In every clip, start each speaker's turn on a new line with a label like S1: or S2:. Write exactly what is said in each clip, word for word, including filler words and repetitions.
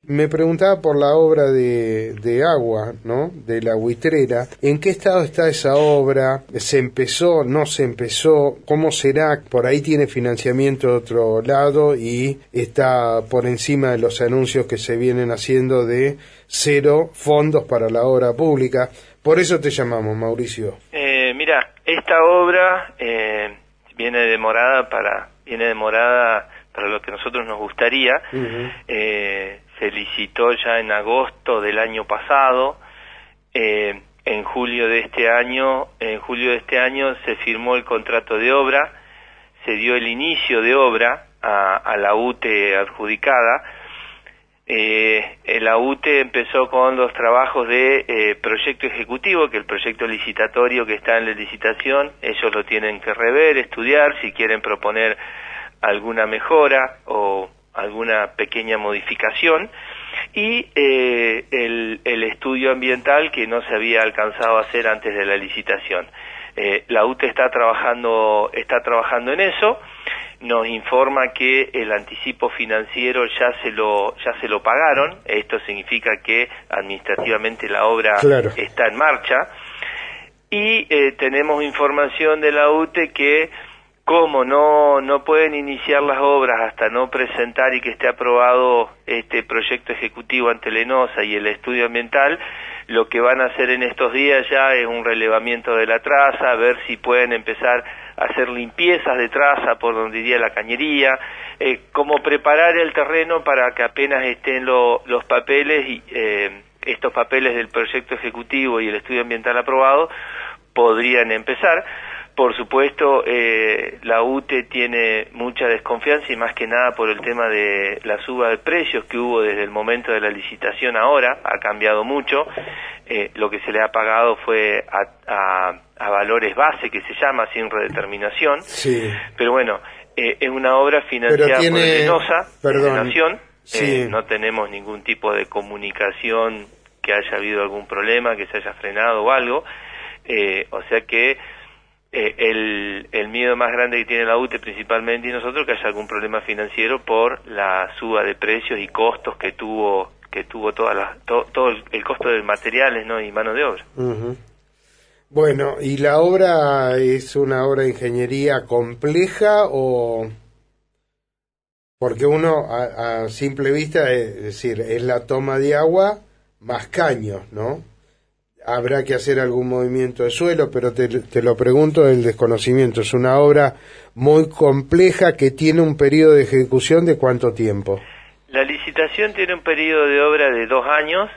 S1: me preguntaba por la obra de, de agua, ¿no? De la buitrera. ¿En qué estado está esa obra? ¿Se empezó? ¿No se empezó? ¿Cómo será? Por ahí tiene financiamiento de otro lado y está por encima de los anuncios que se vienen haciendo de cero fondos para la obra pública. Por eso te llamamos, Mauricio.
S2: Eh, mira, esta obra eh, viene demorada para viene demorada para lo que nosotros nos gustaría. Uh-huh. Eh, se licitó ya en agosto del año pasado. Eh, en julio de este año, en julio de este año se firmó el contrato de obra, se dio el inicio de obra a, a la U T E adjudicada. Eh, la U T E empezó con los trabajos de eh, proyecto ejecutivo, que el proyecto licitatorio que está en la licitación, ellos lo tienen que rever, estudiar, si quieren proponer alguna mejora o alguna pequeña modificación, y eh, el, el estudio ambiental que no se había alcanzado a hacer antes de la licitación. Eh, la U T E está trabajando, está trabajando en eso. Nos informa que el anticipo financiero ya se lo ya se lo pagaron. Esto significa que administrativamente la obra claro. está en marcha. Y eh, tenemos información de la U T E que como no no pueden iniciar las obras hasta no presentar y que esté aprobado este proyecto ejecutivo ante Lenosa y el estudio ambiental, lo que van a hacer en estos días ya es un relevamiento de la traza, ver si pueden empezar a hacer limpiezas de traza por donde iría la cañería, eh, como preparar el terreno para que apenas estén lo, los papeles, y eh, estos papeles del proyecto ejecutivo y el estudio ambiental aprobado, podrían empezar. Por supuesto, eh, la U T E tiene mucha desconfianza y más que nada por el tema de la suba de precios que hubo desde el momento de la licitación ahora, ha cambiado mucho. Eh, lo que se le ha pagado fue a, a, a valores base, que se llama, sin redeterminación. Sí. Pero bueno, eh, es una obra financiada tiene... por Lenosa, de Nación. Sí. Eh, no tenemos ningún tipo de comunicación que haya habido algún problema, que se haya frenado o algo. Eh, o sea que Eh, el, el miedo más grande que tiene la U T E principalmente y nosotros, que haya algún problema financiero por la suba de precios y costos que tuvo que tuvo toda la, to, todo el, el costo de materiales, ¿no? Y mano de obra.
S1: Uh-huh. Bueno, ¿y la obra es una obra de ingeniería compleja o...? Porque uno a, a simple vista, es decir, es la toma de agua más caños, ¿no? Habrá que hacer algún movimiento de suelo, pero te, te lo pregunto del desconocimiento. Es una obra muy compleja que tiene un periodo de ejecución de ¿cuánto tiempo?
S2: La licitación tiene un periodo de obra de dos años.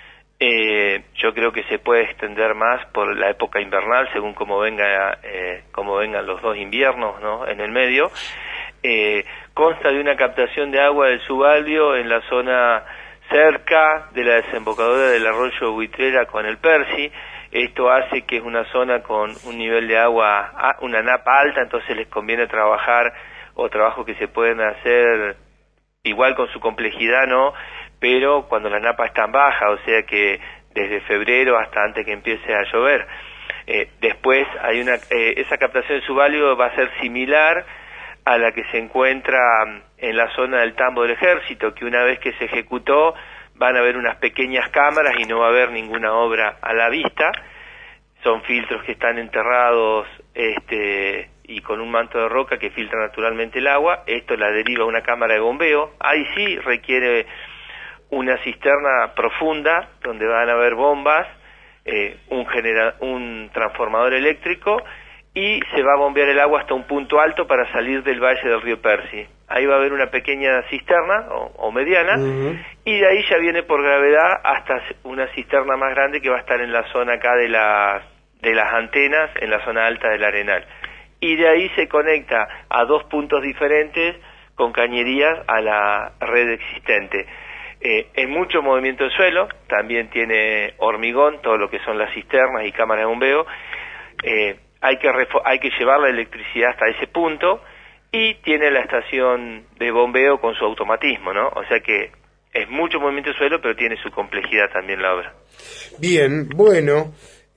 S2: Eh, yo creo que se puede extender más por la época invernal, según como venga, eh, como vengan los dos inviernos, ¿no? En el medio. Eh, consta de una captación de agua del subalvio en la zona cerca de la desembocadura del arroyo Buitrera con el Percy. Esto hace que es una zona con un nivel de agua, una napa alta, entonces les conviene trabajar, o trabajos que se pueden hacer igual con su complejidad, ¿no? Pero cuando la napa está baja, o sea que desde febrero hasta antes que empiece a llover. Eh, después hay una, eh, esa captación de subalvio va a ser similar a la que se encuentra en la zona del tambo del ejército, que una vez que se ejecutó van a haber unas pequeñas cámaras y no va a haber ninguna obra a la vista. Son filtros que están enterrados este, y con un manto de roca que filtra naturalmente el agua. Esto la deriva a una cámara de bombeo. Ahí sí requiere una cisterna profunda donde van a haber bombas, eh, un, genera- un transformador eléctrico, y se va a bombear el agua hasta un punto alto para salir del valle del río Percy. Ahí va a haber una pequeña cisterna o, o mediana, uh-huh. y de ahí ya viene por gravedad hasta una cisterna más grande que va a estar en la zona acá de las, de las antenas, en la zona alta del Arenal. Y de ahí se conecta a dos puntos diferentes con cañerías a la red existente. Eh, es mucho movimiento de suelo, también tiene hormigón, todo lo que son las cisternas y cámaras de bombeo. Eh, Hay que, refo- hay que llevar la electricidad hasta ese punto, y tiene la estación de bombeo con su automatismo, ¿no? O sea que es mucho movimiento de suelo, pero tiene su complejidad también la obra.
S1: Bien, bueno,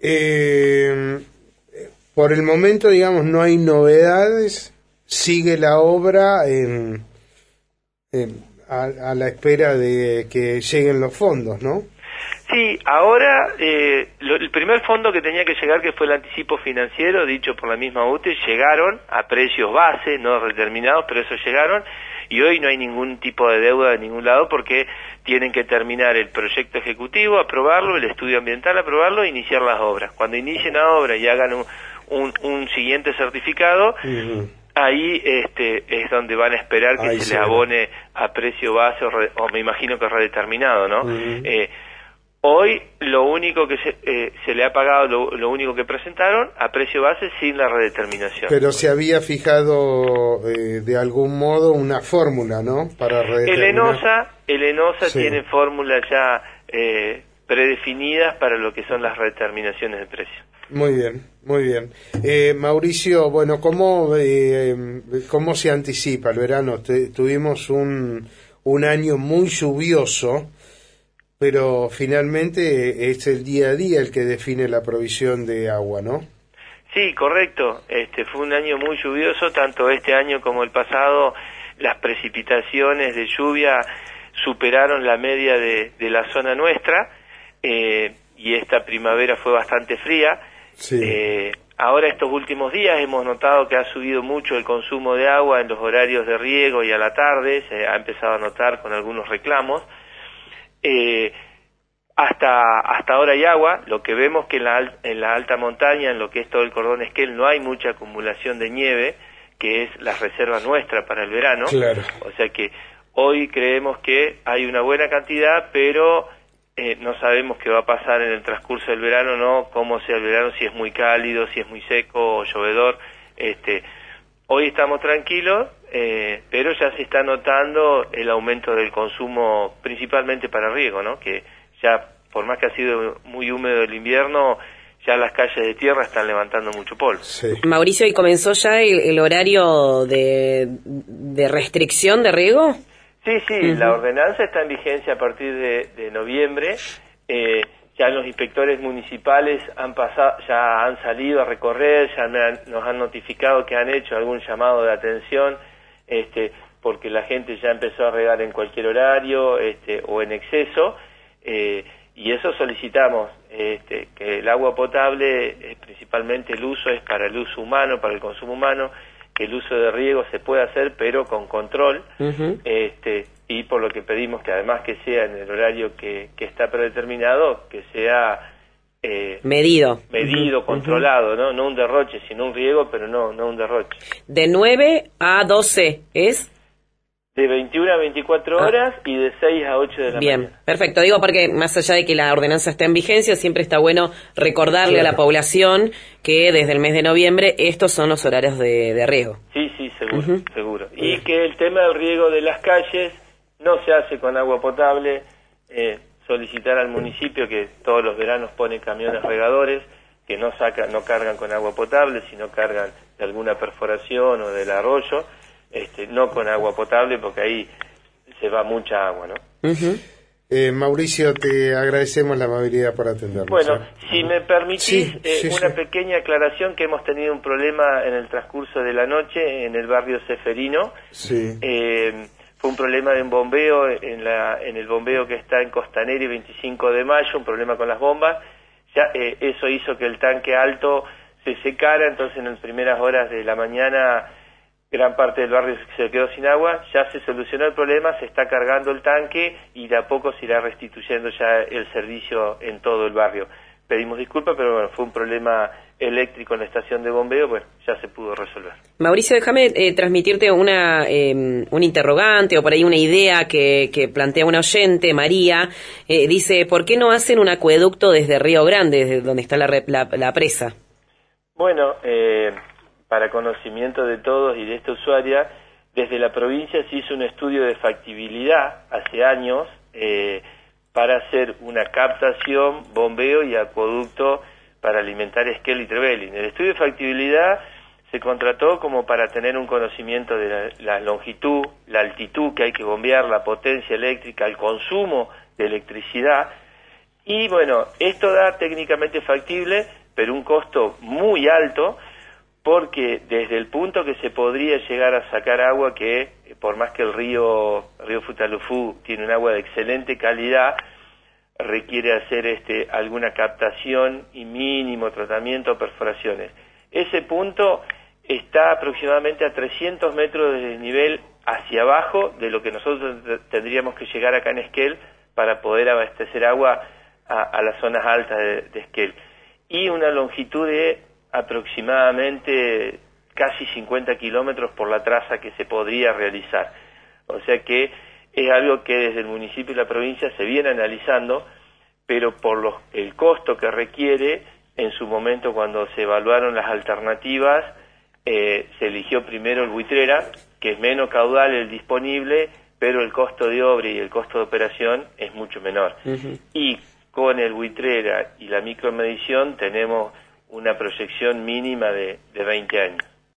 S1: eh, por el momento, digamos, no hay novedades, sigue la obra en, en, a, a la espera de que lleguen los fondos, ¿no?
S2: Sí, ahora eh, lo, el primer fondo que tenía que llegar, que fue el anticipo financiero, dicho por la misma U T E, llegaron a precios base, no determinados, pero eso llegaron, y hoy no hay ningún tipo de deuda de ningún lado porque tienen que terminar el proyecto ejecutivo, aprobarlo, el estudio ambiental, aprobarlo e iniciar las obras. Cuando inicien la obra y hagan un, un, un siguiente certificado, uh-huh. ahí este, es donde van a esperar que ahí se les abone a precio base o, re, o me imagino que redeterminado, ¿no? Uh-huh. Eh, Hoy lo único que se, eh, se le ha pagado, lo, lo único que presentaron, a precio base sin la redeterminación.
S1: Pero se había fijado eh, de algún modo una fórmula, ¿no? Para redeterminar.
S2: El ENOSA, el ENOSA sí. tiene fórmulas ya eh, predefinidas para lo que son las redeterminaciones de precio.
S1: Muy bien, muy bien. Eh, Mauricio, bueno, ¿cómo, eh, ¿cómo se anticipa el verano? Te, tuvimos un, un año muy lluvioso, pero finalmente es el día a día el que define la provisión de agua, ¿no?
S2: Sí, correcto. Este fue un año muy lluvioso, tanto este año como el pasado. Las precipitaciones de lluvia superaron la media de, de la zona nuestra, eh, y esta primavera fue bastante fría.
S1: Sí.
S2: Eh, ahora estos últimos días hemos notado que ha subido mucho el consumo de agua en los horarios de riego y a la tarde, se ha empezado a notar con algunos reclamos. Eh, hasta hasta ahora hay agua. Lo que vemos que en la, en la alta montaña, en lo que es todo el cordón Esquel, no hay mucha acumulación de nieve, que es la reserva nuestra para el verano.
S1: Claro.
S2: O sea que hoy creemos que hay una buena cantidad, pero eh, no sabemos qué va a pasar en el transcurso del verano, no cómo sea el verano, si es muy cálido, si es muy seco o llovedor. Este, hoy estamos tranquilos. Eh, pero ya se está notando el aumento del consumo, principalmente para riego, ¿no? Que ya, por más que ha sido muy húmedo el invierno, ya las calles de tierra están levantando mucho polvo.
S3: Sí. Mauricio, ¿y comenzó ya el, el horario de, de restricción de riego?
S2: Sí, sí, uh-huh. La ordenanza está en vigencia a partir de, de noviembre. Eh, ya los inspectores municipales han pasado, ya han salido a recorrer, ya me han, nos han notificado que han hecho algún llamado de atención. Este, porque la gente ya empezó a regar en cualquier horario este, o en exceso, eh, y eso solicitamos, este, que el agua potable, eh, principalmente el uso es para el uso humano, para el consumo humano, que el uso de riego se puede hacer pero con control, uh-huh. este, y por lo que pedimos que además que sea en el horario que, que está predeterminado, que sea Eh,
S3: medido,
S2: medido, uh-huh, controlado, uh-huh. ¿no? No un derroche, sino un riego, pero no, no un derroche.
S3: De nueve a doce, ¿es?
S2: De veintiuna a veinticuatro ah. horas y de seis a ocho de la
S3: Bien,
S2: mañana.
S3: Perfecto. Digo porque más allá de que la ordenanza está en vigencia, siempre está bueno recordarle claro. a la población que desde el mes de noviembre estos son los horarios de, de riego.
S2: Sí, sí, seguro, uh-huh. seguro. Y que el tema del riego de las calles no se hace con agua potable, eh, solicitar al municipio que todos los veranos pone camiones regadores que no sacan, no cargan con agua potable, sino cargan de alguna perforación o del arroyo, este, no con agua potable porque ahí se va mucha agua, ¿no?
S1: Uh-huh. Eh, Mauricio, te agradecemos la amabilidad por atendernos.
S2: Bueno,
S1: ¿eh?
S2: si me permitís,
S1: sí,
S2: eh,
S1: sí,
S2: una
S1: sí.
S2: pequeña aclaración, que hemos tenido un problema en el transcurso de la noche en el barrio Ceferino.
S1: Sí.
S2: Eh, Fue un problema de un bombeo en la en el bombeo que está en Costanera y veinticinco de mayo, un problema con las bombas. Ya eh, eso hizo que el tanque alto se secara, entonces en las primeras horas de la mañana gran parte del barrio se quedó sin agua. Ya se solucionó el problema, se está cargando el tanque y de a poco se irá restituyendo ya el servicio en todo el barrio. Pedimos disculpas, pero bueno, fue un problema eléctrico en la estación de bombeo, bueno, ya se pudo resolver.
S3: Mauricio, déjame eh, transmitirte una eh, un interrogante o por ahí una idea que, que plantea una oyente, María. Eh, dice, ¿por qué no hacen un acueducto desde Río Grande, desde donde está la, la, la presa?
S2: Bueno, eh, para conocimiento de todos y de esta usuaria, desde la provincia se hizo un estudio de factibilidad hace años, eh, para hacer una captación, bombeo y acueducto para alimentar Esquel y Trevelin. El estudio de factibilidad se contrató como para tener un conocimiento de la, la longitud, la altitud que hay que bombear, la potencia eléctrica, el consumo de electricidad. Y bueno, esto da técnicamente factible, pero un costo muy alto, porque desde el punto que se podría llegar a sacar agua, que por más que el río, el río Futalufú tiene un agua de excelente calidad, requiere hacer este alguna captación y mínimo tratamiento o perforaciones. Ese punto está aproximadamente a trescientos metros de desnivel hacia abajo de lo que nosotros tendríamos que llegar acá en Esquel para poder abastecer agua a, a las zonas altas de, de Esquel. Y una longitud de aproximadamente casi cincuenta kilómetros por la traza que se podría realizar. O sea que es algo que desde el municipio y la provincia se viene analizando, pero por los, el costo que requiere, en su momento cuando se evaluaron las alternativas, eh, se eligió primero el Buitrera, que es menos caudal el disponible, pero el costo de obra y el costo de operación es mucho menor. Uh-huh. Y con el Buitrera y la micromedición tenemos una proyección mínima de, de veinte años.